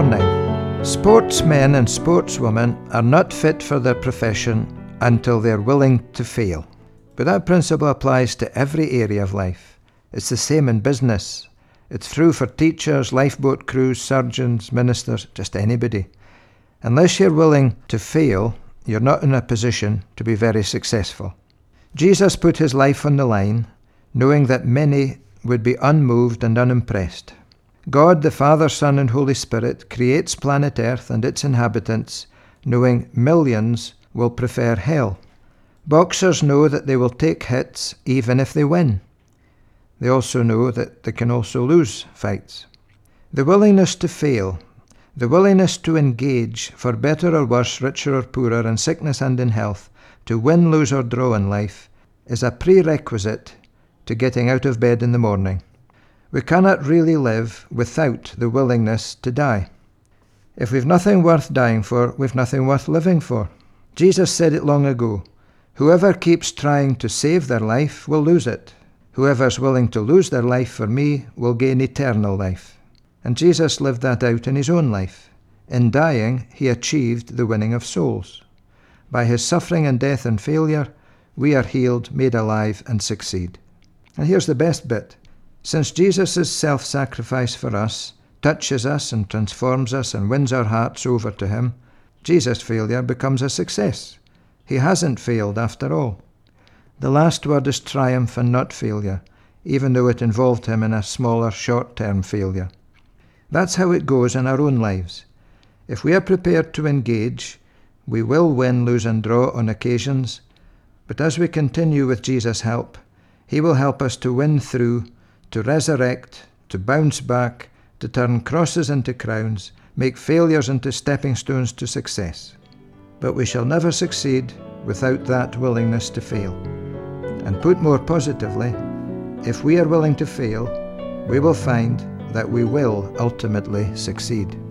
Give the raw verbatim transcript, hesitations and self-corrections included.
morning. Sportsmen and sportswomen are not fit for their profession until they're willing to fail. But that principle applies to every area of life. It's the same in business. It's true for teachers, lifeboat crews, surgeons, ministers, just anybody. Unless you're willing to fail, you're not in a position to be very successful. Jesus put his life on the line, knowing that many would be unmoved and unimpressed. God, the Father, Son, and Holy Spirit, creates planet Earth and its inhabitants, knowing millions will prefer hell. Boxers know that they will take hits even if they win. They also know that they can also lose fights. The willingness to fail, the willingness to engage, for better or worse, richer or poorer, in sickness and in health, to win, lose, or draw in life, is a prerequisite to getting out of bed in the morning. We cannot really live without the willingness to die. If we've nothing worth dying for, we've nothing worth living for. Jesus said it long ago, "Whoever keeps trying to save their life will lose it. Whoever's willing to lose their life for me will gain eternal life." And Jesus lived that out in his own life. In dying, he achieved the winning of souls. By his suffering and death and failure, we are healed, made alive, and succeed. And here's the best bit. Since Jesus' self-sacrifice for us touches us and transforms us and wins our hearts over to him, Jesus' failure becomes a success. He hasn't failed after all. The last word is triumph and not failure, even though it involved him in a smaller, short-term failure. That's how it goes in our own lives. If we are prepared to engage, we will win, lose, and draw on occasions, but as we continue with Jesus' help, he will help us to win through, to resurrect, to bounce back, to turn crosses into crowns, make failures into stepping stones to success. But we shall never succeed without that willingness to fail. And put more positively, if we are willing to fail, we will find that we will ultimately succeed.